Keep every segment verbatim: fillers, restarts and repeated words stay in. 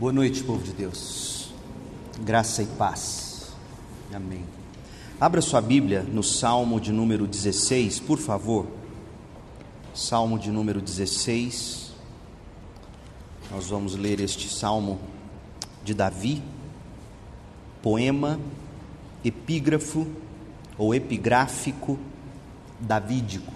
Boa noite, povo de Deus, graça e paz, amém. Abra sua Bíblia no Salmo de número dezesseis, por favor. Salmo de número dezesseis, nós vamos ler este Salmo de Davi, poema, epígrafo ou epigráfico davídico.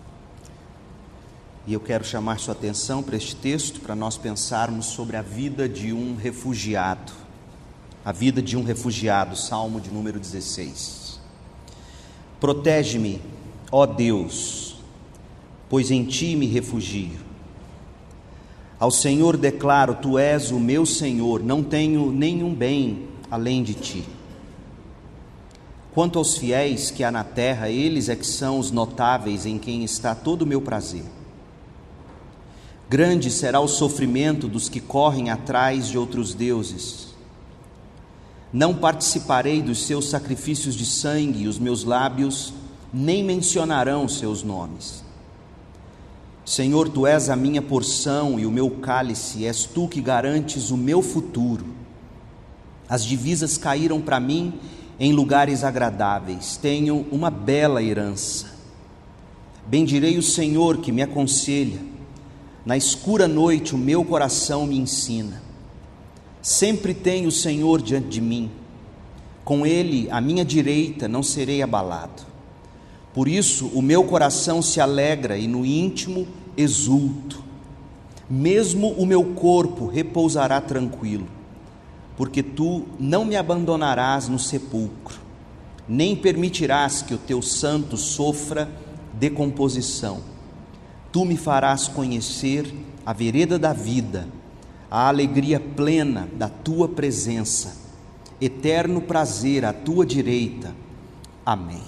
E eu quero chamar sua atenção para este texto, para nós pensarmos sobre a vida de um refugiado. A vida de um refugiado, Salmo de número dezesseis. Protege-me, ó Deus, pois em ti me refugio. Ao Senhor declaro, tu és o meu Senhor, não tenho nenhum bem além de ti. Quanto aos fiéis que há na terra, eles é que são os notáveis em quem está todo o meu prazer. Grande será o sofrimento dos que correm atrás de outros deuses. Não participarei dos seus sacrifícios de sangue, e os meus lábios nem mencionarão seus nomes. Senhor, tu és a minha porção e o meu cálice, és tu que garantes o meu futuro. As divisas caíram para mim em lugares agradáveis, tenho uma bela herança. Bendirei o Senhor que me aconselha. Na escura noite o meu coração me ensina. Sempre tenho o Senhor diante de mim. Com Ele, à minha direita, não serei abalado. Por isso o meu coração se alegra e no íntimo exulto. Mesmo o meu corpo repousará tranquilo, porque tu não me abandonarás no sepulcro, nem permitirás que o teu santo sofra decomposição. Tu me farás conhecer a vereda da vida, a alegria plena da tua presença, eterno prazer à tua direita. Amém.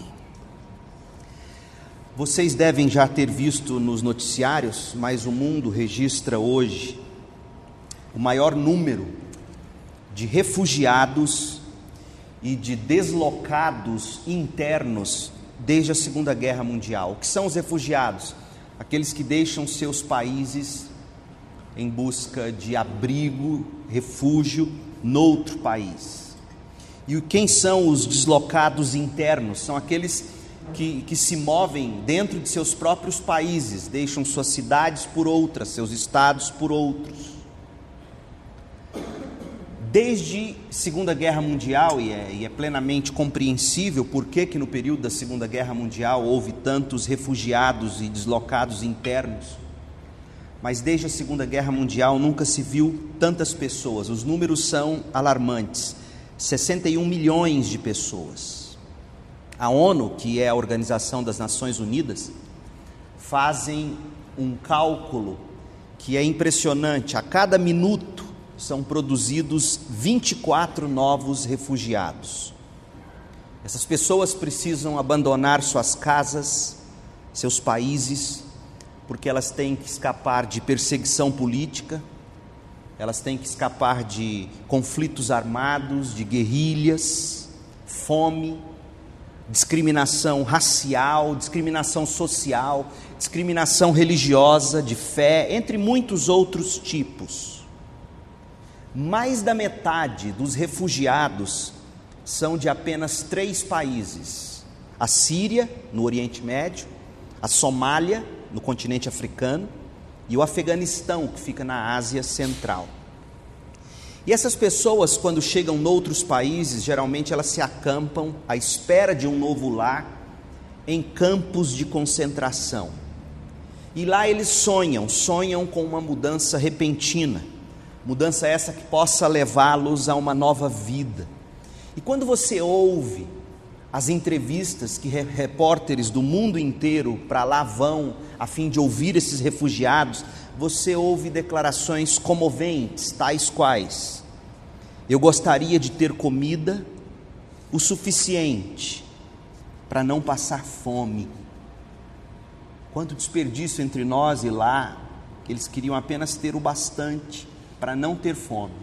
Vocês devem já ter visto nos noticiários, mas o mundo registra hoje o maior número de refugiados e de deslocados internos desde a Segunda Guerra Mundial. O que são os refugiados? Aqueles que deixam seus países em busca de abrigo, refúgio noutro país. E quem são os deslocados internos? São aqueles que, que se movem dentro de seus próprios países, deixam suas cidades por outras, seus estados por outros. Desde a Segunda Guerra Mundial, e é, e é plenamente compreensível por que que no período da Segunda Guerra Mundial houve tantos refugiados e deslocados internos, mas desde a Segunda Guerra Mundial nunca se viu tantas pessoas. Os números são alarmantes, sessenta e um milhões de pessoas. A ONU, que é a Organização das Nações Unidas, fazem um cálculo que é impressionante. A cada minuto são produzidos vinte e quatro novos refugiados. Essas pessoas precisam abandonar suas casas, seus países, porque elas têm que escapar de perseguição política, elas têm que escapar de conflitos armados, de guerrilhas, fome, discriminação racial, discriminação social, discriminação religiosa, de fé, entre muitos outros tipos. Mais da metade dos refugiados são de apenas três países: a Síria, no Oriente Médio, a Somália, no continente africano, e o Afeganistão, que fica na Ásia Central. E essas pessoas, quando chegam noutros países, geralmente elas se acampam à espera de um novo lar em campos de concentração. E lá eles sonham, sonham com uma mudança repentina, mudança essa que possa levá-los a uma nova vida. E quando você ouve as entrevistas que repórteres do mundo inteiro para lá vão, a fim de ouvir esses refugiados, você ouve declarações comoventes, tais quais: eu gostaria de ter comida o suficiente para não passar fome. Quanto desperdício entre nós e lá, que eles queriam apenas ter o bastante para não ter fome.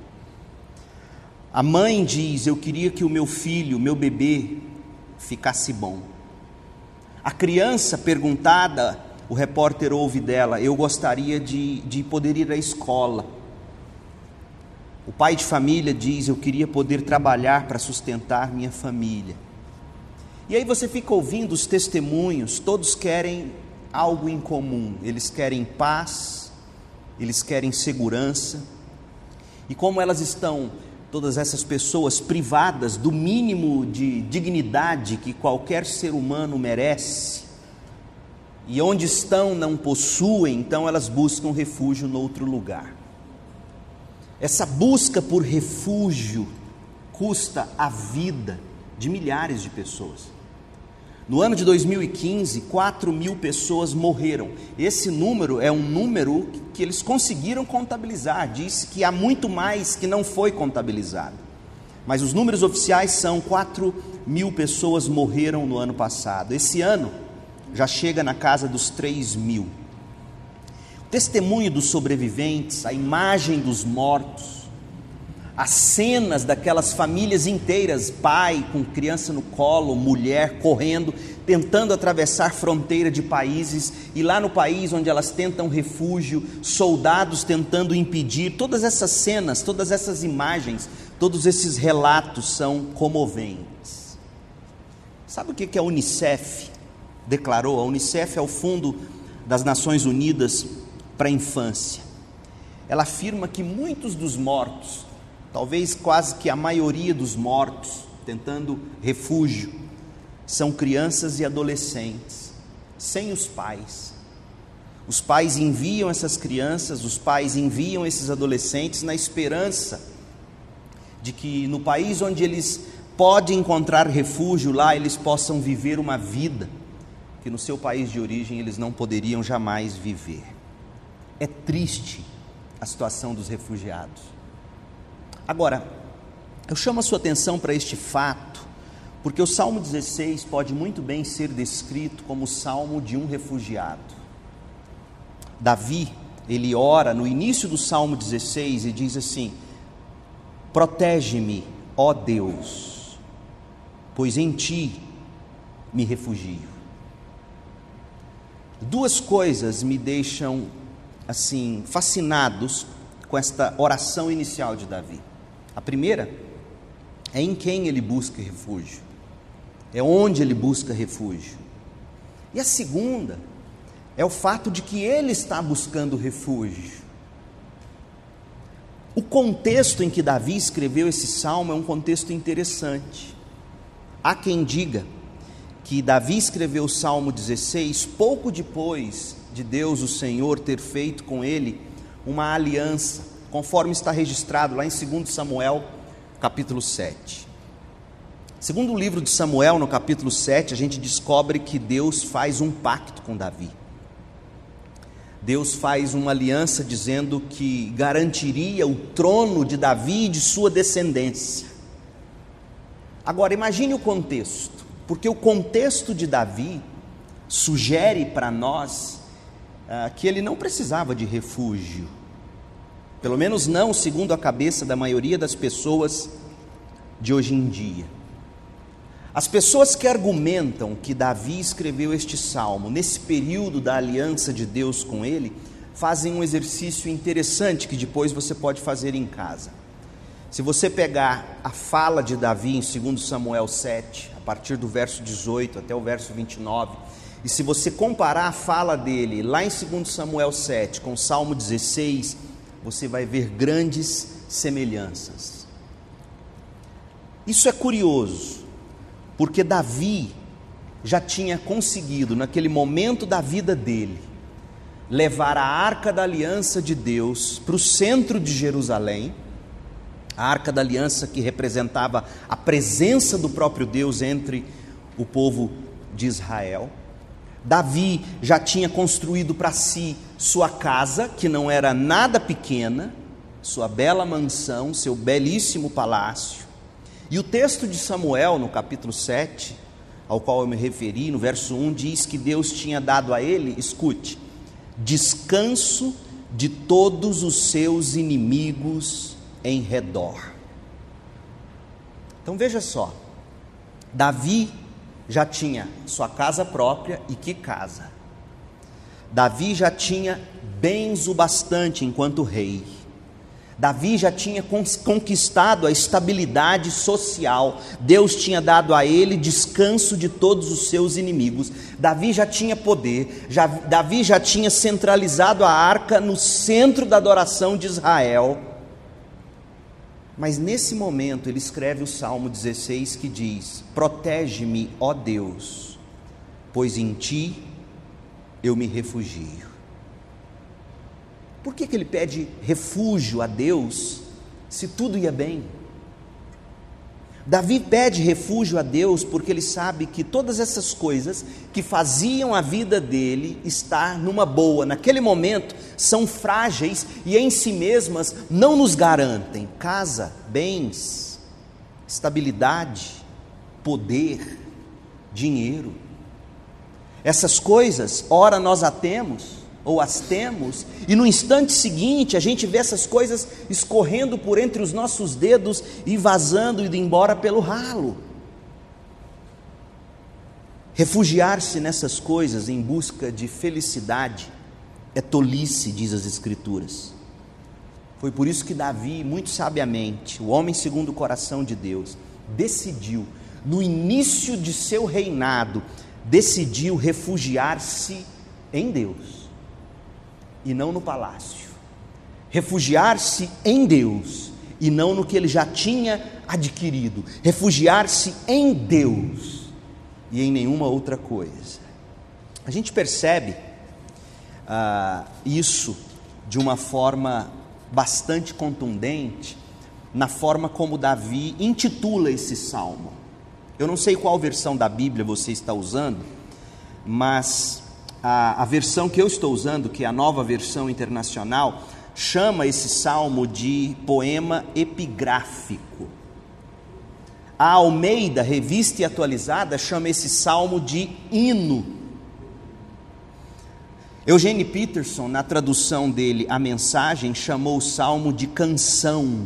A mãe diz: eu queria que o meu filho, o meu bebê, ficasse bom. A criança perguntada, o repórter ouve dela: eu gostaria de, de poder ir à escola. O pai de família diz: eu queria poder trabalhar para sustentar minha família. E aí você fica ouvindo os testemunhos, todos querem algo em comum, eles querem paz, eles querem segurança. E como elas estão, todas essas pessoas, privadas do mínimo de dignidade que qualquer ser humano merece, e onde estão não possuem, então elas buscam refúgio em outro lugar. Essa busca por refúgio custa a vida de milhares de pessoas. No ano de dois mil e quinze, quatro mil pessoas morreram. Esse número é um número que eles conseguiram contabilizar. Diz que há muito mais que não foi contabilizado. Mas os números oficiais são quatro mil pessoas morreram no ano passado. Esse ano já chega na casa dos três mil. O testemunho dos sobreviventes, a imagem dos mortos, as cenas daquelas famílias inteiras, pai com criança no colo, mulher correndo, tentando atravessar fronteira de países, e lá no país onde elas tentam refúgio, soldados tentando impedir. Todas essas cenas, todas essas imagens, todos esses relatos são comoventes. Sabe o que a Unicef declarou? A Unicef é o Fundo das Nações Unidas para a Infância. Ela afirma que muitos dos mortos, talvez quase que a maioria dos mortos tentando refúgio, são crianças e adolescentes, sem os pais. Os pais enviam essas crianças, os pais enviam esses adolescentes na esperança de que no país onde eles podem encontrar refúgio, lá eles possam viver uma vida que no seu país de origem eles não poderiam jamais viver. É triste a situação dos refugiados. Agora, eu chamo a sua atenção para este fato, porque o Salmo dezesseis pode muito bem ser descrito como o salmo de um refugiado. Davi, ele ora no início do Salmo dezesseis e diz assim: protege-me, ó Deus, pois em ti me refugio. Duas coisas me deixam assim fascinados com esta oração inicial de Davi. A primeira é em quem ele busca refúgio, é onde ele busca refúgio. E a segunda é o fato de que ele está buscando refúgio. O contexto em que Davi escreveu esse salmo é um contexto interessante. Há quem diga que Davi escreveu o Salmo dezesseis pouco depois de Deus, o Senhor, ter feito com ele uma aliança, conforme está registrado lá em segundo Samuel, capítulo sete. Segundo o livro de Samuel, no capítulo sete, a gente descobre que Deus faz um pacto com Davi. Deus faz uma aliança dizendo que garantiria o trono de Davi e de sua descendência. Agora, imagine o contexto, porque o contexto de Davi sugere para nós ah, que ele não precisava de refúgio. Pelo menos não segundo a cabeça da maioria das pessoas de hoje em dia. As pessoas que argumentam que Davi escreveu este salmo nesse período da aliança de Deus com ele, fazem um exercício interessante que depois você pode fazer em casa. Se você pegar a fala de Davi em segundo Samuel sete, a partir do verso dezoito até o verso vinte e nove, e se você comparar a fala dele lá em segundo Samuel sete com o Salmo dezesseis, você vai ver grandes semelhanças. Isso é curioso, porque Davi já tinha conseguido, naquele momento da vida dele, levar a Arca da Aliança de Deus para o centro de Jerusalém, a Arca da Aliança que representava a presença do próprio Deus entre o povo de Israel. Davi já tinha construído para si sua casa, que não era nada pequena, sua bela mansão, seu belíssimo palácio. E o texto de Samuel, no capítulo sete, ao qual eu me referi, no verso um, diz que Deus tinha dado a ele, escute, descanso de todos os seus inimigos em redor. Então veja só, Davi já tinha sua casa própria, e que casa! Davi já tinha bens o bastante enquanto rei. Davi já tinha conquistado a estabilidade social, Deus tinha dado a ele descanso de todos os seus inimigos, Davi já tinha poder, já, Davi já tinha centralizado a arca no centro da adoração de Israel. Mas nesse momento ele escreve o Salmo dezesseis que diz: protege-me, ó Deus, pois em ti eu me refugio. Por que que ele pede refúgio a Deus, se tudo ia bem? Davi pede refúgio a Deus porque ele sabe que todas essas coisas que faziam a vida dele estar numa boa, naquele momento, são frágeis e em si mesmas não nos garantem casa, bens, estabilidade, poder, dinheiro. Essas coisas, ora nós a temos, ou as temos, e no instante seguinte a gente vê essas coisas escorrendo por entre os nossos dedos e vazando e indo embora pelo ralo. Refugiar-se nessas coisas em busca de felicidade é tolice, diz as Escrituras. Foi por isso que Davi, muito sabiamente, o homem segundo o coração de Deus, decidiu, no início de seu reinado, decidiu refugiar-se em Deus e não no palácio, refugiar-se em Deus e não no que ele já tinha adquirido, refugiar-se em Deus e em nenhuma outra coisa. A gente percebe ah, isso de uma forma bastante contundente na forma como Davi intitula esse salmo. Eu não sei qual versão da Bíblia você está usando, mas A, a versão que eu estou usando, que é a Nova Versão Internacional, chama esse salmo de poema epigráfico. A Almeida, Revista e Atualizada, chama esse salmo de hino. Eugene Peterson, na tradução dele, A Mensagem, chamou o salmo de canção.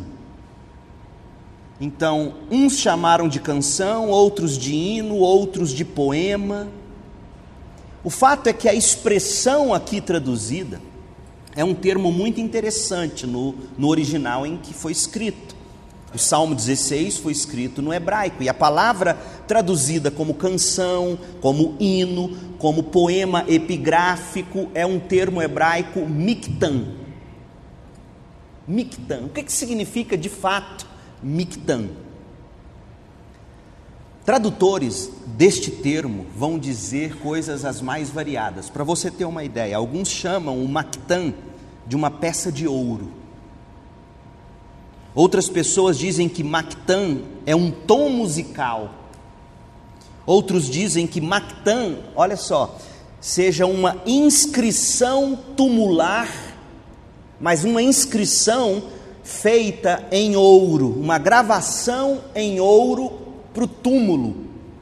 Então, uns chamaram de canção, outros de hino, outros de poema. O fato é que a expressão aqui traduzida é um termo muito interessante no, no original em que foi escrito. O Salmo dezesseis foi escrito no hebraico, e a palavra traduzida como canção, como hino, como poema epigráfico, é um termo hebraico miktan. Miktan, o que, que significa de fato miktan? Tradutores deste termo vão dizer coisas as mais variadas. Para você ter uma ideia, alguns chamam o Mactan de uma peça de ouro. Outras pessoas dizem que Mactan é um tom musical. Outros dizem que Mactan, olha só, seja uma inscrição tumular, mas uma inscrição feita em ouro, uma gravação em ouro para o túmulo.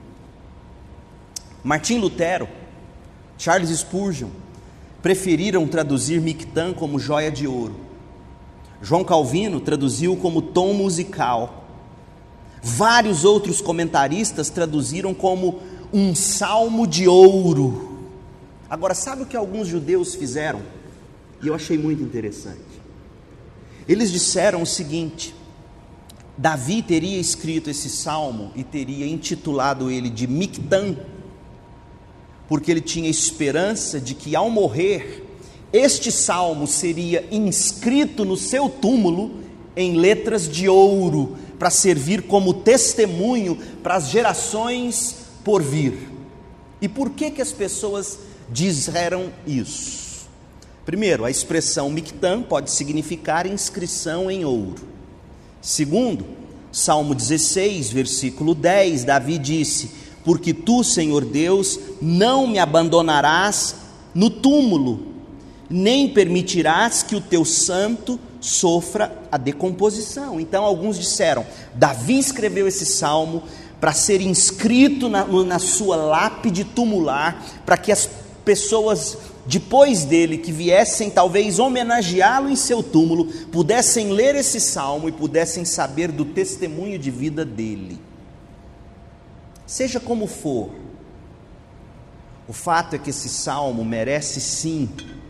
Martim Lutero, Charles Spurgeon preferiram traduzir Mictã como joia de ouro. João Calvino traduziu como tom musical. Vários outros comentaristas traduziram como um salmo de ouro. Agora, sabe o que alguns judeus fizeram? E eu achei muito interessante. Eles disseram o seguinte: Davi teria escrito esse salmo e teria intitulado ele de Mictã, porque ele tinha esperança de que ao morrer, este salmo seria inscrito no seu túmulo em letras de ouro, para servir como testemunho para as gerações por vir. E por que que as pessoas disseram isso? Primeiro, a expressão Mictã pode significar inscrição em ouro. Segundo, Salmo dezesseis, versículo dez, Davi disse: porque tu, Senhor Deus, não me abandonarás no túmulo, nem permitirás que o teu santo sofra a decomposição. Então alguns disseram, Davi escreveu esse salmo para ser inscrito na, na sua lápide tumular, para que as pessoas depois dele, que viessem talvez homenageá-lo em seu túmulo, pudessem ler esse salmo e pudessem saber do testemunho de vida dele. Seja como for, o fato é que esse salmo merece sim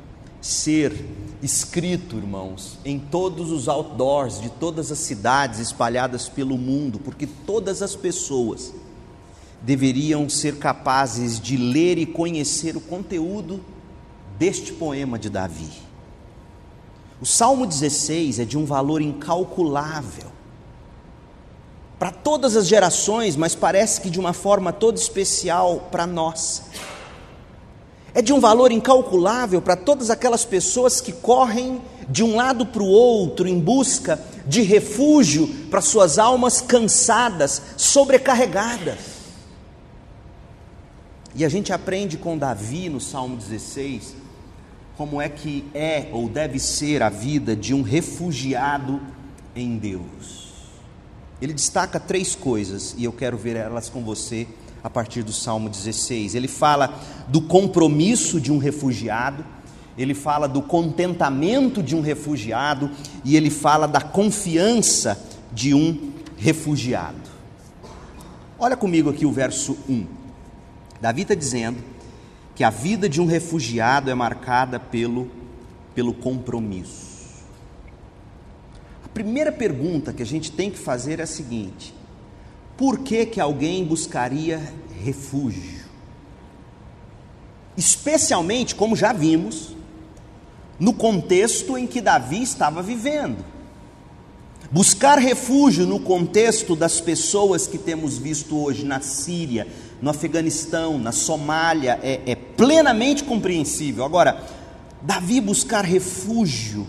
ser escrito, irmãos, em todos os outdoors de todas as cidades espalhadas pelo mundo, porque todas as pessoas deveriam ser capazes de ler e conhecer o conteúdo deste poema de Davi. O Salmo dezesseis é de um valor incalculável para todas as gerações, mas parece que de uma forma toda especial para nós. É de um valor incalculável para todas aquelas pessoas que correm de um lado para o outro em busca de refúgio para suas almas cansadas, sobrecarregadas. E a gente aprende com Davi no Salmo dezesseis como é que é ou deve ser a vida de um refugiado em Deus. Ele destaca três coisas e eu quero ver elas com você a partir do Salmo dezesseis. Ele fala do compromisso de um refugiado, ele fala do contentamento de um refugiado e ele fala da confiança de um refugiado. Olha comigo aqui o verso um. Davi está dizendo que a vida de um refugiado é marcada pelo, pelo compromisso. A primeira pergunta que a gente tem que fazer é a seguinte: por que que alguém buscaria refúgio? Especialmente, como já vimos, no contexto em que Davi estava vivendo. Buscar refúgio no contexto das pessoas que temos visto hoje na Síria, no Afeganistão, na Somália, é, é plenamente compreensível. Agora, Davi buscar refúgio,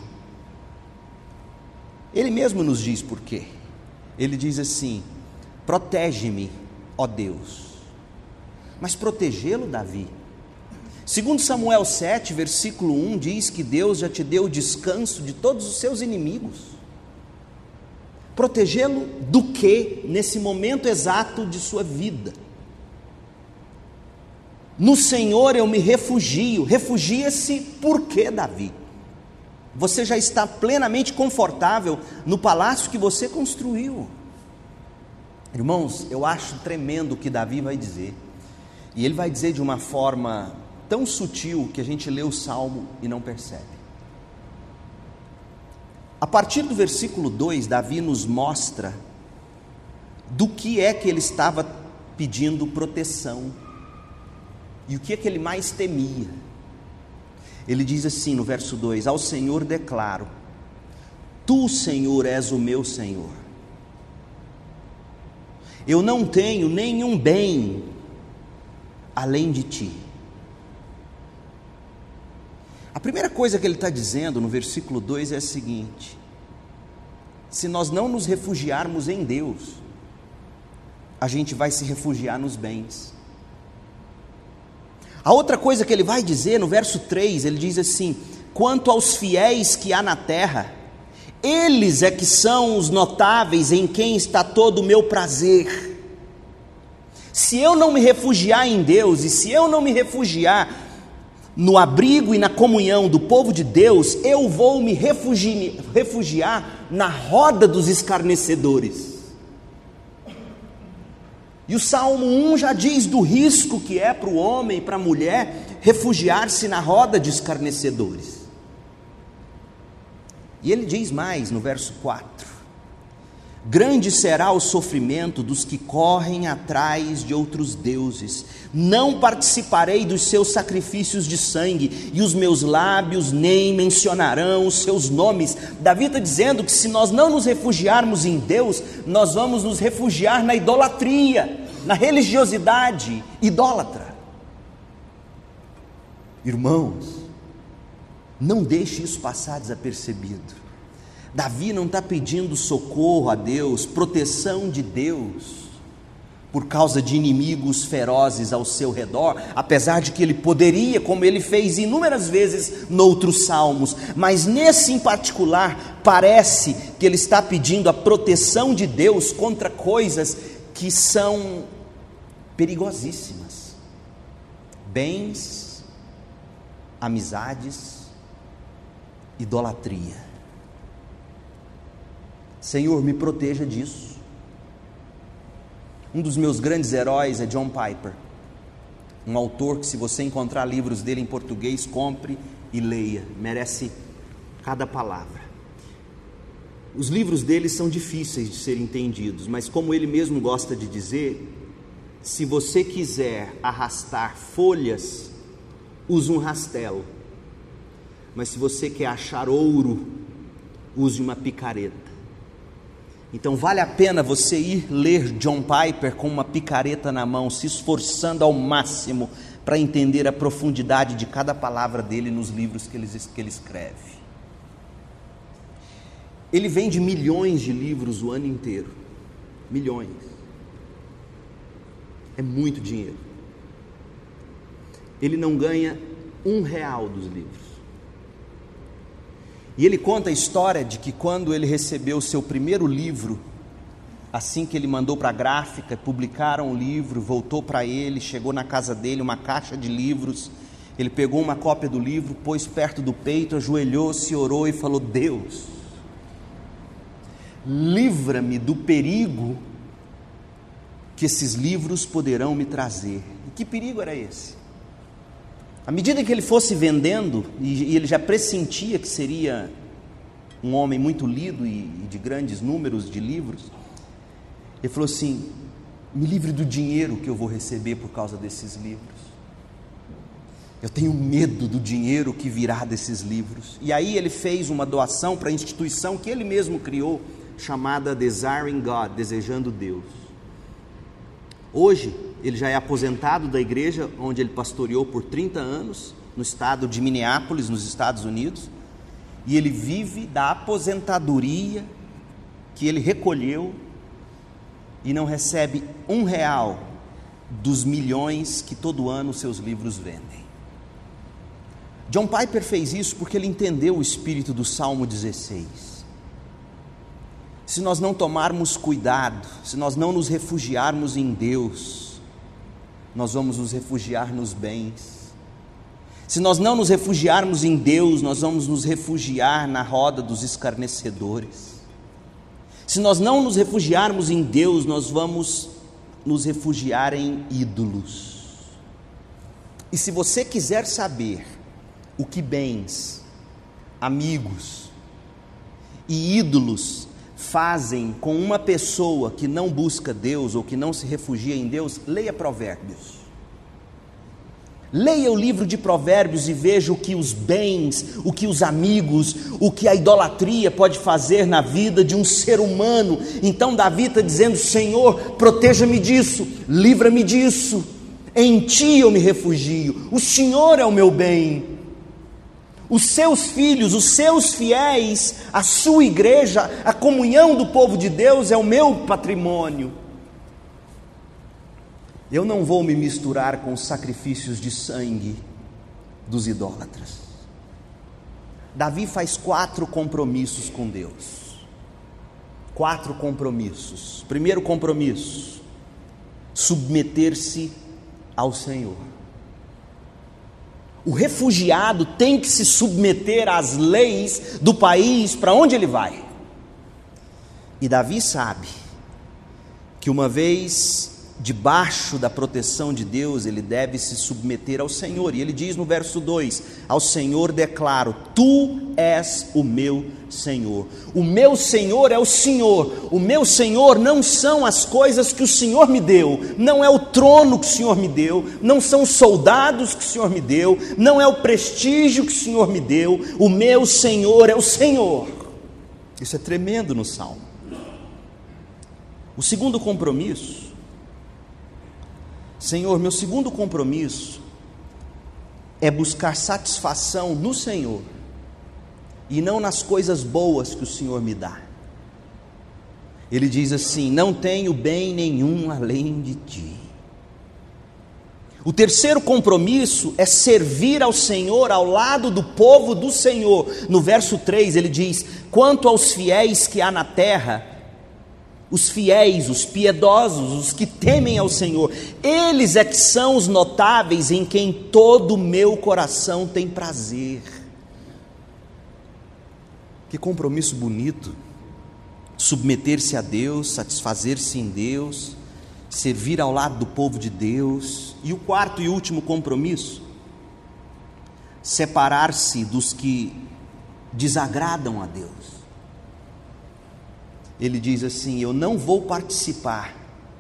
ele mesmo nos diz por quê. Ele diz assim: protege-me, ó Deus. Mas protegê-lo, Davi? Segundo Samuel sete, versículo um, diz que Deus já te deu o descanso de todos os seus inimigos. Protegê-lo do quê nesse momento exato de sua vida? No Senhor eu me refugio. Refugia-se por quê, Davi? Você já está plenamente confortável no palácio que você construiu. Irmãos, eu acho tremendo o que Davi vai dizer. E ele vai dizer de uma forma tão sutil que a gente lê o Salmo e não percebe. A partir do versículo dois, Davi nos mostra do que é que ele estava pedindo proteção e o que é que ele mais temia. Ele diz assim no verso dois: ao Senhor declaro, tu, Senhor, és o meu Senhor. Eu não tenho nenhum bem além de ti. A primeira coisa que ele está dizendo no versículo dois é a seguinte: se nós não nos refugiarmos em Deus, a gente vai se refugiar nos bens. A outra coisa que ele vai dizer no verso três, ele diz assim: quanto aos fiéis que há na terra, eles é que são os notáveis em quem está todo o meu prazer. Se eu não me refugiar em Deus, e se eu não me refugiar no abrigo e na comunhão do povo de Deus, eu vou me refugi- refugiar na roda dos escarnecedores. E o Salmo um já diz do risco que é para o homem e para a mulher refugiar-se na roda de escarnecedores. E ele diz mais no verso quatro: grande será o sofrimento dos que correm atrás de outros deuses. Não participarei dos seus sacrifícios de sangue, e os meus lábios nem mencionarão os seus nomes. Davi está dizendo que se nós não nos refugiarmos em Deus, nós vamos nos refugiar na idolatria, na religiosidade idólatra. Irmãos, não deixe isso passar desapercebido. Davi não está pedindo socorro a Deus, proteção de Deus, por causa de inimigos ferozes ao seu redor, apesar de que ele poderia, como ele fez inúmeras vezes noutros salmos, mas nesse em particular, parece que ele está pedindo a proteção de Deus contra coisas que são perigosíssimas: bens, amizades, idolatria. Senhor, me proteja disso. Um dos meus grandes heróis é John Piper, um autor que, se você encontrar livros dele em português, compre, e leia, merece cada palavra. Os livros dele são difíceis de serem entendidos, mas como ele mesmo gosta de dizer, se você quiser arrastar folhas, use um rastelo, mas se você quer achar ouro, use uma picareta. Então vale a pena você ir ler John Piper com uma picareta na mão, se esforçando ao máximo para entender a profundidade de cada palavra dele nos livros que ele, que ele escreve. Ele vende milhões de livros o ano inteiro, milhões, é muito dinheiro. Ele não ganha um real dos livros. E ele conta a história de que quando ele recebeu o seu primeiro livro, assim que ele mandou para a gráfica, publicaram o livro, voltou para ele, chegou na casa dele uma caixa de livros, ele pegou uma cópia do livro, pôs perto do peito, ajoelhou-se, orou e falou: Deus, livra-me do perigo que esses livros poderão me trazer. E que perigo era esse? À medida que ele fosse vendendo, e ele já pressentia que seria um homem muito lido e de grandes números de livros, ele falou assim: me livre do dinheiro que eu vou receber por causa desses livros. Eu tenho medo do dinheiro que virá desses livros. E aí ele fez uma doação para a instituição que ele mesmo criou, chamada Desiring God, Desejando Deus. Hoje, ele já é aposentado da igreja onde ele pastoreou por trinta anos, no estado de Minneapolis, nos Estados Unidos, e ele vive da aposentadoria que ele recolheu e não recebe um real dos milhões que todo ano seus livros vendem. John Piper fez isso porque ele entendeu o espírito do Salmo dezesseis. Se nós não tomarmos cuidado, se nós não nos refugiarmos em Deus, nós vamos nos refugiar nos bens. Se nós não nos refugiarmos em Deus, nós vamos nos refugiar na roda dos escarnecedores. Se nós não nos refugiarmos em Deus, nós vamos nos refugiar em ídolos. E se você quiser saber o que bens, amigos e ídolos fazem com uma pessoa que não busca Deus ou que não se refugia em Deus, leia Provérbios. Leia o livro de Provérbios e veja o que os bens, o que os amigos, o que a idolatria pode fazer na vida de um ser humano. Então Davi está dizendo: Senhor, proteja-me disso, livra-me disso, em Ti eu me refugio, o Senhor é o meu bem. Os seus filhos, os seus fiéis, a sua igreja, a comunhão do povo de Deus é o meu patrimônio. Eu não vou me misturar com os sacrifícios de sangue dos idólatras. Davi faz quatro compromissos com Deus. Quatro compromissos. Primeiro compromisso: submeter-se ao Senhor. O refugiado tem que se submeter às leis do país para onde ele vai. E Davi sabe que uma vez debaixo da proteção de Deus, ele deve se submeter ao Senhor. E ele diz no verso dois: ao Senhor declaro, Tu és o meu Senhor. O meu Senhor é o Senhor. O meu Senhor não são as coisas que o Senhor me deu, não é o trono que o Senhor me deu, não são os soldados que o Senhor me deu, não é o prestígio que o Senhor me deu. O meu Senhor é o Senhor. Isso é tremendo no Salmo. O segundo compromisso: Senhor, meu segundo compromisso é buscar satisfação no Senhor e não nas coisas boas que o Senhor me dá. Ele diz assim: não tenho bem nenhum além de Ti. O terceiro compromisso é servir ao Senhor ao lado do povo do Senhor. No verso três ele diz: quanto aos fiéis que há na terra, os fiéis, os piedosos, os que temem ao Senhor, eles é que são os notáveis em quem todo o meu coração tem prazer. Que compromisso bonito, submeter-se a Deus, satisfazer-se em Deus, servir ao lado do povo de Deus. E o quarto e último compromisso: separar-se dos que desagradam a Deus. Ele diz assim: eu não vou participar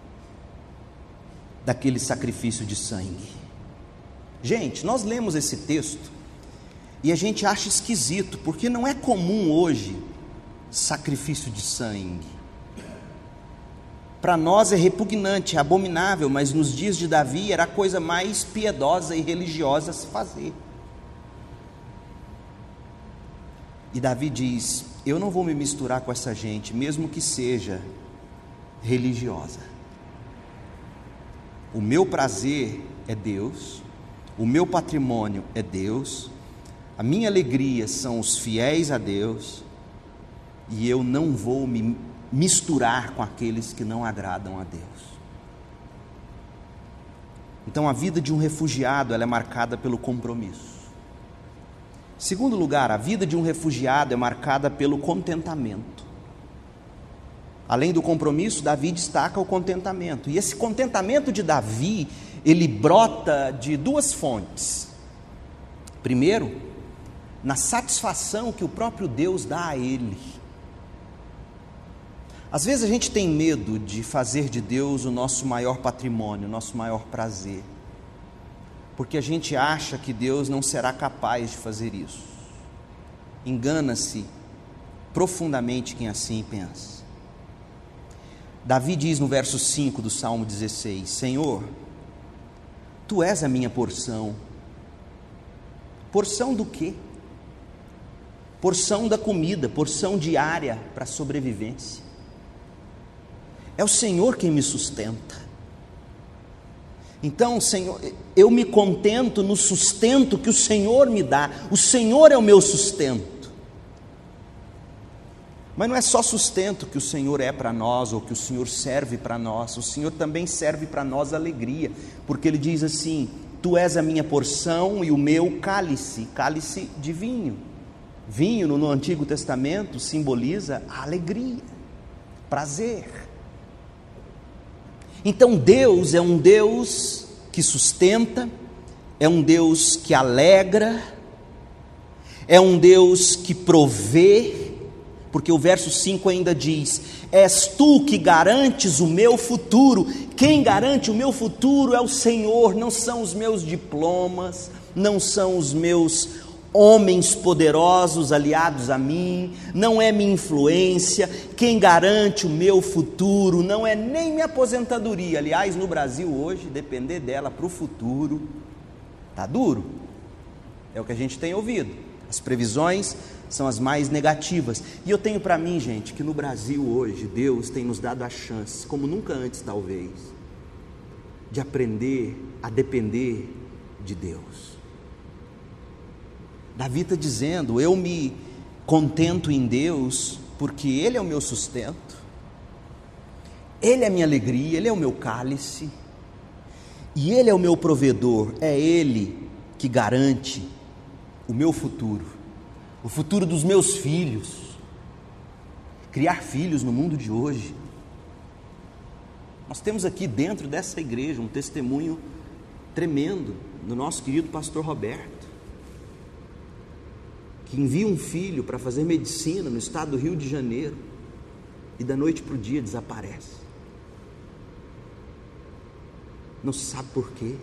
daquele sacrifício de sangue. Gente, nós lemos esse texto e a gente acha esquisito, porque não é comum hoje sacrifício de sangue. Para nós é repugnante, é abominável, mas nos dias de Davi era a coisa mais piedosa e religiosa a se fazer. E Davi diz: eu não vou me misturar com essa gente, mesmo que seja religiosa. O meu prazer é Deus, o meu patrimônio é Deus, a minha alegria são os fiéis a Deus, e eu não vou me misturar com aqueles que não agradam a Deus. Então a vida de um refugiado, ela é marcada pelo compromisso. Segundo lugar, a vida de um refugiado é marcada pelo contentamento. Além do compromisso, Davi destaca o contentamento. E esse contentamento de Davi, ele brota de duas fontes. Primeiro, na satisfação que o próprio Deus dá a ele. Às vezes a gente tem medo de fazer de Deus o nosso maior patrimônio, o nosso maior prazer, porque a gente acha que Deus não será capaz de fazer isso. Engana-se profundamente quem assim pensa. Davi diz no verso cinco do Salmo dezesseis: Senhor, Tu és a minha porção. Porção do quê? Porção da comida, porção diária para a sobrevivência. É o Senhor quem me sustenta. Então, Senhor, eu me contento no sustento que o Senhor me dá. O Senhor é o meu sustento. Mas não é só sustento que o Senhor é para nós, ou que o Senhor serve para nós. O Senhor também serve para nós alegria, porque Ele diz assim: Tu és a minha porção e o meu cálice, cálice de vinho. Vinho no Antigo Testamento simboliza a alegria, prazer. Então Deus é um Deus que sustenta, é um Deus que alegra, é um Deus que provê, porque o verso cinco ainda diz: és Tu que garantes o meu futuro. Quem garante o meu futuro é o Senhor, não são os meus diplomas, não são os meus homens poderosos aliados a mim, não é minha influência. Quem garante o meu futuro não é nem minha aposentadoria. Aliás, no Brasil hoje, depender dela para o futuro está duro, é o que a gente tem ouvido. As previsões são as mais negativas, e eu tenho para mim, gente, que no Brasil hoje Deus tem nos dado a chance, como nunca antes talvez, de aprender a depender de Deus. Davi está dizendo: eu me contento em Deus, porque Ele é o meu sustento, Ele é a minha alegria, Ele é o meu cálice, e Ele é o meu provedor. É Ele que garante o meu futuro, o futuro dos meus filhos. Criar filhos no mundo de hoje. Nós temos aqui dentro dessa igreja um testemunho tremendo do nosso querido pastor Roberto, que envia um filho para fazer medicina no estado do Rio de Janeiro e da noite para o dia desaparece. Não se sabe por quê.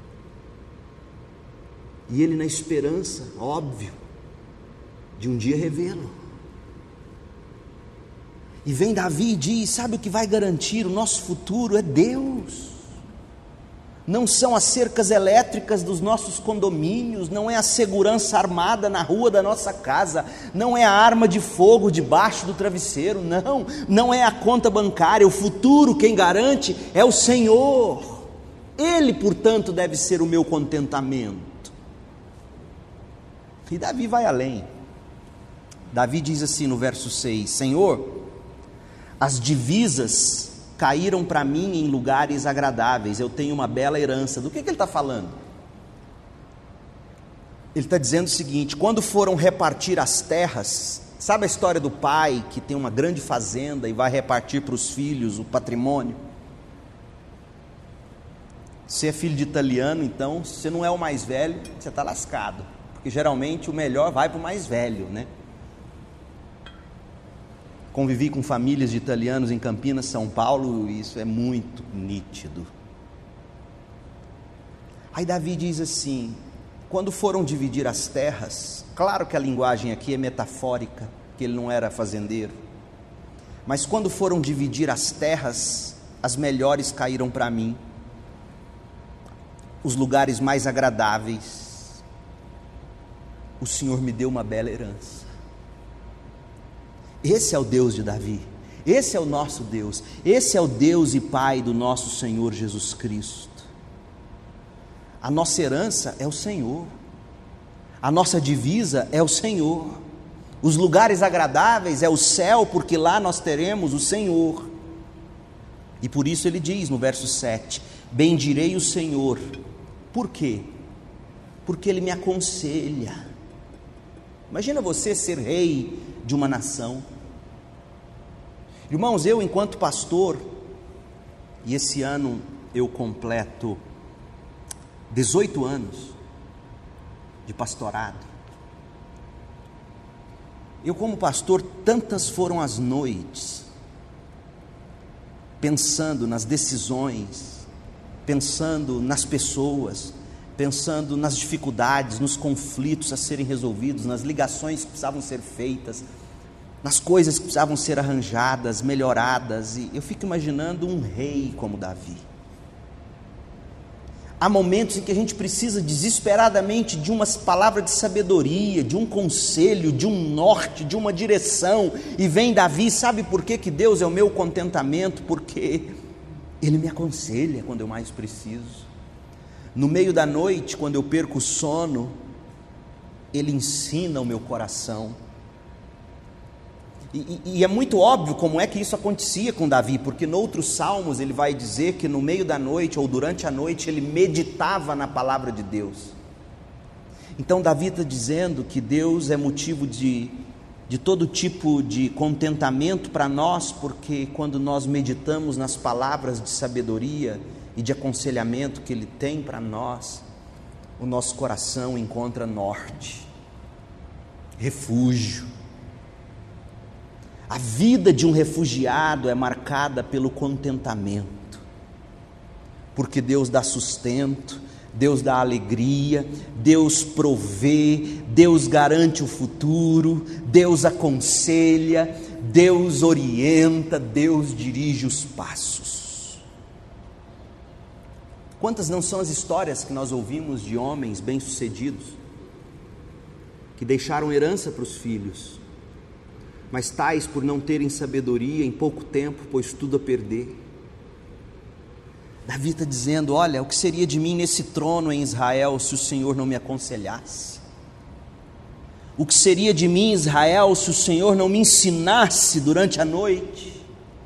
E ele, na esperança, óbvio, de um dia revê-lo. E vem Davi e diz: sabe o que vai garantir o nosso futuro? É Deus. Não são as cercas elétricas dos nossos condomínios, não é a segurança armada na rua da nossa casa, não é a arma de fogo debaixo do travesseiro, não, não é a conta bancária. O futuro quem garante é o Senhor. Ele, portanto, deve ser o meu contentamento. E Davi vai além. Davi diz assim no verso seis: Senhor, as divisas caíram para mim em lugares agradáveis, eu tenho uma bela herança. Do que, que ele está falando? Ele está dizendo o seguinte: quando foram repartir as terras, sabe a história do pai que tem uma grande fazenda e vai repartir para os filhos o patrimônio? Você é filho de italiano, então você não é o mais velho, você está lascado, porque geralmente o melhor vai para o mais velho, né? Convivi com famílias de italianos em Campinas, São Paulo, e isso é muito nítido. Aí Davi diz assim: quando foram dividir as terras, claro que a linguagem aqui é metafórica, que ele não era fazendeiro, mas quando foram dividir as terras, as melhores caíram para mim, os lugares mais agradáveis, o Senhor me deu uma bela herança. Esse é o Deus de Davi, esse é o nosso Deus, esse é o Deus e Pai do nosso Senhor Jesus Cristo. A nossa herança é o Senhor, a nossa divisa é o Senhor, os lugares agradáveis é o céu, porque lá nós teremos o Senhor. E por isso ele diz no verso sete: bendirei o Senhor. Por quê? Porque ele me aconselha. Imagina você ser rei de uma nação. Irmãos, eu enquanto pastor, e esse ano eu completo dezoito anos de pastorado. Eu como pastor, tantas foram as noites, pensando nas decisões, pensando nas pessoas, pensando nas dificuldades, nos conflitos a serem resolvidos, nas ligações que precisavam ser feitas, nas coisas que precisavam ser arranjadas, melhoradas, e eu fico imaginando um rei como Davi. Há momentos em que a gente precisa desesperadamente de umas palavras de sabedoria, de um conselho, de um norte, de uma direção, e vem Davi. Sabe por que que Deus é o meu contentamento? Porque Ele me aconselha quando eu mais preciso. No meio da noite, quando eu perco o sono, Ele ensina o meu coração. E, e, e é muito óbvio como é que isso acontecia com Davi, porque em outros salmos ele vai dizer que no meio da noite ou durante a noite ele meditava na palavra de Deus. Então Davi está dizendo que Deus é motivo de, de todo tipo de contentamento para nós, porque quando nós meditamos nas palavras de sabedoria e de aconselhamento que Ele tem para nós, o nosso coração encontra norte, refúgio. A vida de um refugiado é marcada pelo contentamento, porque Deus dá sustento, Deus dá alegria, Deus provê, Deus garante o futuro, Deus aconselha, Deus orienta, Deus dirige os passos. Quantas não são as histórias que nós ouvimos de homens bem-sucedidos, que deixaram herança para os filhos, mas tais por não terem sabedoria, em pouco tempo pôs tudo a perder. Davi está dizendo: olha, o que seria de mim nesse trono em Israel se o Senhor não me aconselhasse? O que seria de mim, Israel, se o Senhor não me ensinasse durante a noite?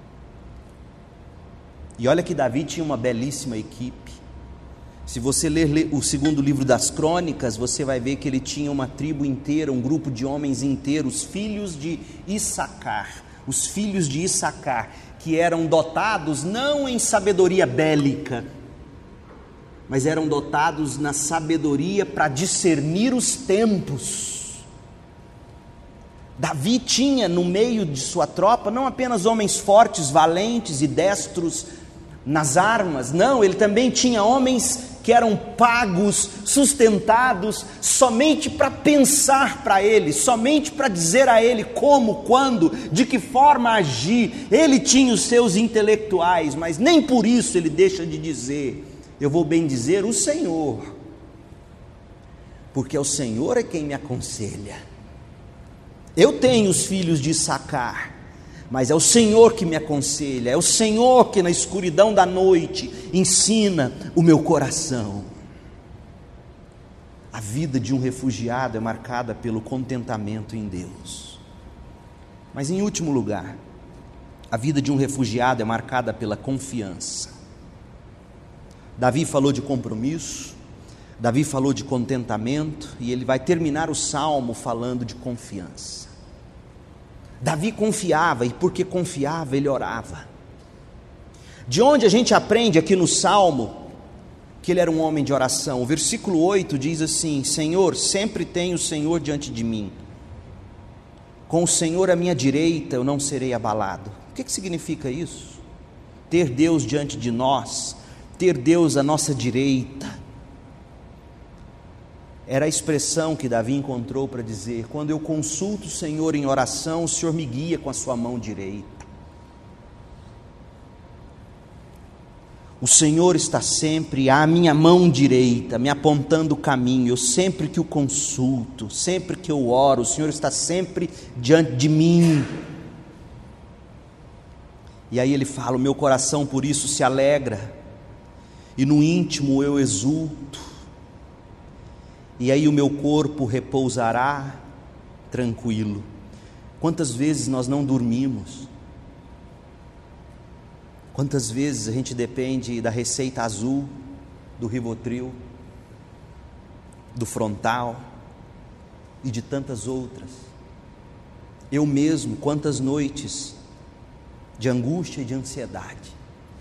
E olha que Davi tinha uma belíssima equipe. Se você ler o segundo livro das Crônicas, você vai ver que ele tinha uma tribo inteira, um grupo de homens inteiros, filhos de Issacar, os filhos de Issacar, que eram dotados não em sabedoria bélica, mas eram dotados na sabedoria para discernir os tempos. Davi tinha no meio de sua tropa não apenas homens fortes, valentes e destros nas armas, não, ele também tinha homens que eram pagos, sustentados, somente para pensar para ele, somente para dizer a ele como, quando, de que forma agir. Ele tinha os seus intelectuais, mas nem por isso ele deixa de dizer: eu vou bem dizer o Senhor, porque o Senhor é quem me aconselha. Eu tenho os filhos de Issacar, mas é o Senhor que me aconselha, é o Senhor que na escuridão da noite ensina o meu coração. A vida de um refugiado é marcada pelo contentamento em Deus. Mas em último lugar, a vida de um refugiado é marcada pela confiança. Davi falou de compromisso, Davi falou de contentamento, e ele vai terminar o salmo falando de confiança. Davi confiava, e porque confiava, ele orava. De onde a gente aprende aqui no Salmo que ele era um homem de oração. O versículo oito diz assim: Senhor, sempre tenho o Senhor diante de mim. Com o Senhor à minha direita eu não serei abalado. O que que significa isso? Ter Deus diante de nós, ter Deus à nossa direita. Era a expressão que Davi encontrou para dizer: quando eu consulto o Senhor em oração, o Senhor me guia com a sua mão direita. O Senhor está sempre à minha mão direita, me apontando o caminho. Eu sempre que o consulto, sempre que eu oro, o Senhor está sempre diante de mim. E aí ele fala: o meu coração por isso se alegra, e no íntimo eu exulto. E aí o meu corpo repousará tranquilo. Quantas vezes nós não dormimos? Quantas vezes a gente depende da receita azul, do Rivotril, do Frontal e de tantas outras. Eu mesmo, quantas noites de angústia e de ansiedade.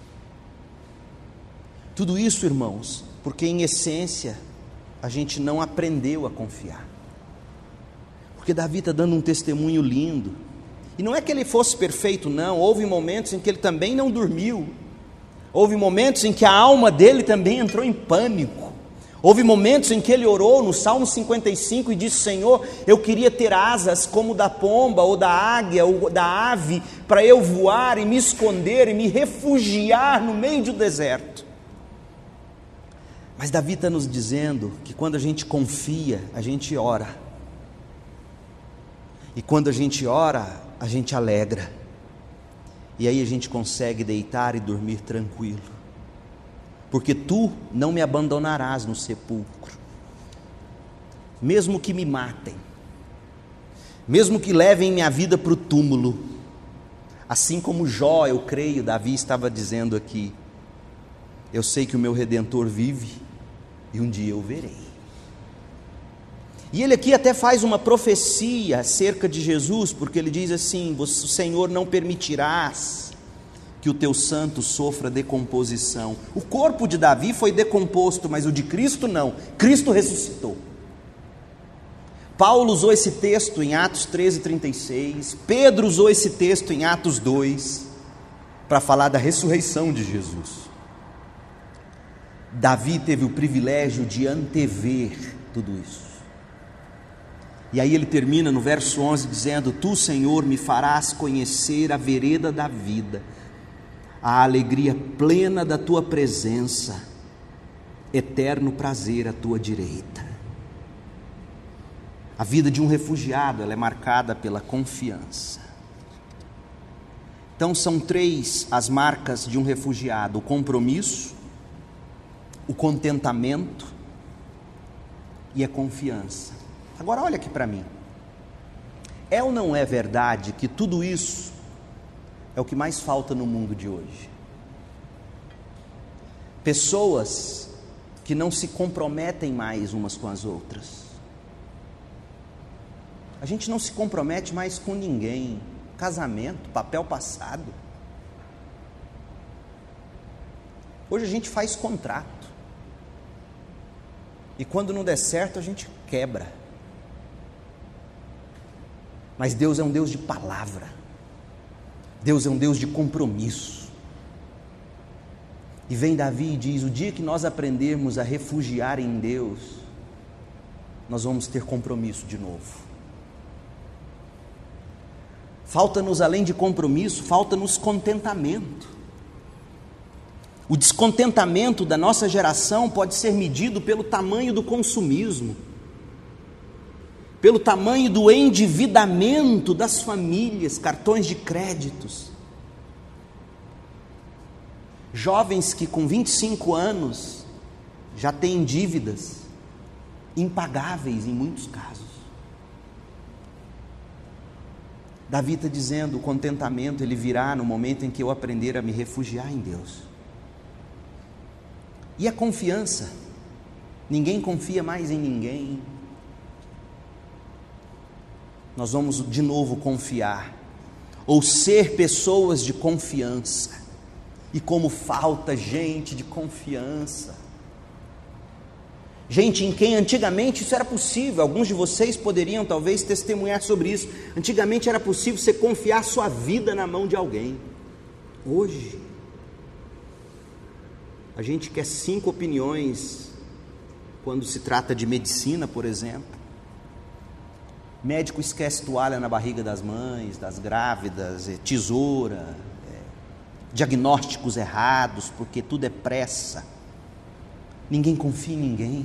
Tudo isso, irmãos, porque em essência a gente não aprendeu a confiar. Porque Davi está dando um testemunho lindo. E não é que ele fosse perfeito, não. Houve momentos em que ele também não dormiu. Houve momentos em que a alma dele também entrou em pânico. Houve momentos em que ele orou no Salmo cinquenta e cinco e disse: Senhor, eu queria ter asas como da pomba, ou da águia, ou da ave, para eu voar e me esconder e me refugiar no meio do deserto. Mas Davi está nos dizendo que quando a gente confia, a gente ora. E quando a gente ora, a gente alegra. E aí a gente consegue deitar e dormir tranquilo. Porque tu não me abandonarás no sepulcro. Mesmo que me matem, mesmo que levem minha vida para o túmulo, assim como Jó, eu creio, Davi estava dizendo aqui, eu sei que o meu Redentor vive e um dia eu o verei. E ele aqui até faz uma profecia acerca de Jesus, porque ele diz assim: o Senhor não permitirás que o teu santo sofra decomposição. O corpo de Davi foi decomposto, mas o de Cristo não. Cristo ressuscitou. Paulo usou esse texto em Atos treze, trinta e seis. Pedro usou esse texto em Atos dois, para falar da ressurreição de Jesus. Davi teve o privilégio de antever tudo isso. E aí ele termina no verso onze dizendo: Tu, Senhor, me farás conhecer a vereda da vida, a alegria plena da tua presença, eterno prazer à tua direita. A vida de um refugiado, ela é marcada pela confiança. Então são três as marcas de um refugiado: o compromisso, o contentamento e a confiança. Agora olha aqui para mim, é ou não é verdade que tudo isso é o que mais falta no mundo de hoje? Pessoas que não se comprometem mais umas com as outras. A gente não se compromete mais com ninguém. Casamento, papel passado. Hoje a gente faz contrato, e quando não der certo a gente quebra. Mas Deus é um Deus de palavra. Deus é um Deus de compromisso. E vem Davi e diz: o dia que nós aprendermos a refugiar em Deus, nós vamos ter compromisso de novo. Falta-nos, além de compromisso, falta-nos contentamento. O descontentamento da nossa geração pode ser medido pelo tamanho do consumismo, pelo tamanho do endividamento das famílias, cartões de créditos. Jovens que com vinte e cinco anos já têm dívidas impagáveis em muitos casos. Davi está dizendo: o contentamento ele virá no momento em que eu aprender a me refugiar em Deus. E a confiança? Ninguém confia mais em ninguém. Nós vamos de novo confiar, ou ser pessoas de confiança. E como falta gente de confiança. Gente em quem antigamente isso era possível. Alguns de vocês poderiam talvez testemunhar sobre isso. Antigamente era possível você confiar sua vida na mão de alguém. Hoje, a gente quer cinco opiniões quando se trata de medicina, por exemplo. Médico esquece toalha na barriga das mães, das grávidas, tesoura, é, diagnósticos errados, porque tudo é pressa. Ninguém confia em ninguém.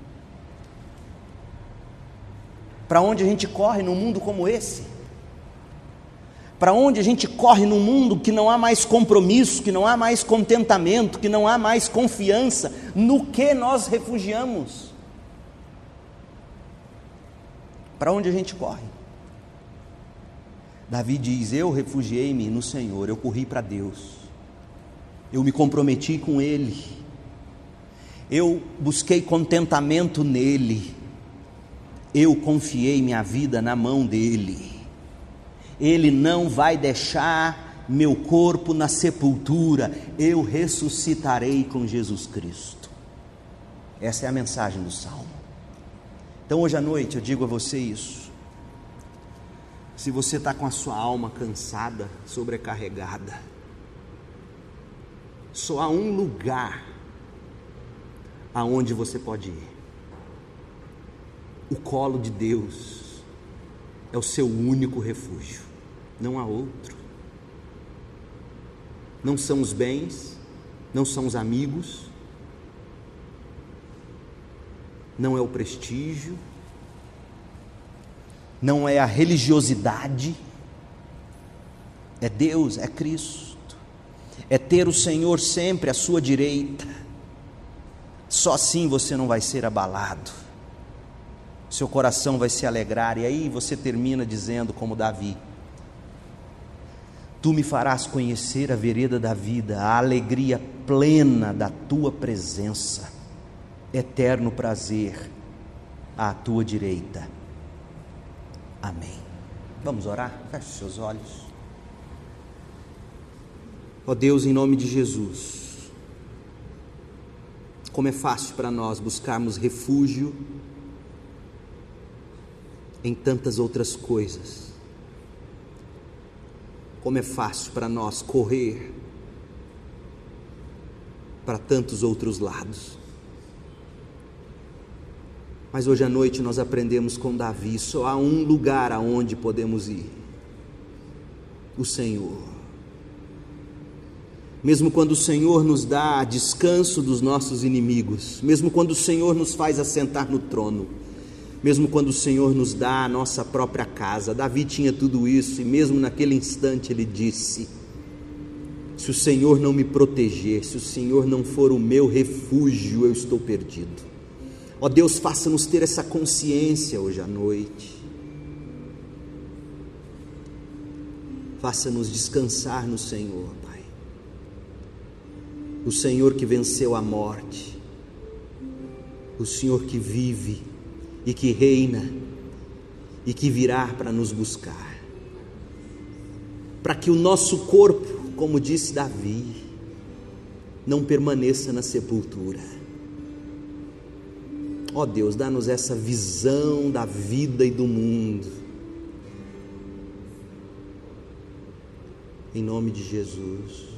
Para onde a gente corre num mundo como esse? Para onde a gente corre num mundo que não há mais compromisso, que não há mais contentamento, que não há mais confiança? No que nós refugiamos? Para onde a gente corre? Davi diz: eu refugiei-me no Senhor, eu corri para Deus, eu me comprometi com Ele, eu busquei contentamento nele, eu confiei minha vida na mão dEle. Ele não vai deixar meu corpo na sepultura, eu ressuscitarei com Jesus Cristo. Essa é a mensagem do Salmo. Então hoje à noite eu digo a você isso. Se você está com a sua alma cansada, sobrecarregada, só há um lugar aonde você pode ir. O colo de Deus é o seu único refúgio, não há outro. Não são os bens, não são os amigos, não é o prestígio, não é a religiosidade, é Deus, é Cristo, é ter o Senhor sempre à sua direita. Só assim você não vai ser abalado, seu coração vai se alegrar. E aí você termina dizendo como Davi: tu me farás conhecer a vereda da vida, a alegria plena da tua presença, eterno prazer à tua direita. Amém. Vamos orar? Feche os seus olhos. Ó Deus, em nome de Jesus, como é fácil para nós buscarmos refúgio em tantas outras coisas. Como é fácil para nós correr para tantos outros lados. Mas hoje à noite nós aprendemos com Davi: só há um lugar aonde podemos ir, o Senhor. Mesmo quando o Senhor nos dá descanso dos nossos inimigos, mesmo quando o Senhor nos faz assentar no trono, mesmo quando o Senhor nos dá a nossa própria casa. Davi tinha tudo isso, e mesmo naquele instante ele disse: se o Senhor não me proteger, se o Senhor não for o meu refúgio, eu estou perdido. Ó Deus, faça-nos ter essa consciência hoje à noite. Faça-nos descansar no Senhor, Pai. O Senhor que venceu a morte, o Senhor que vive e que reina e que virá para nos buscar, para que o nosso corpo, como disse Davi, não permaneça na sepultura. Ó Deus, dá-nos essa visão da vida e do mundo, em nome de Jesus.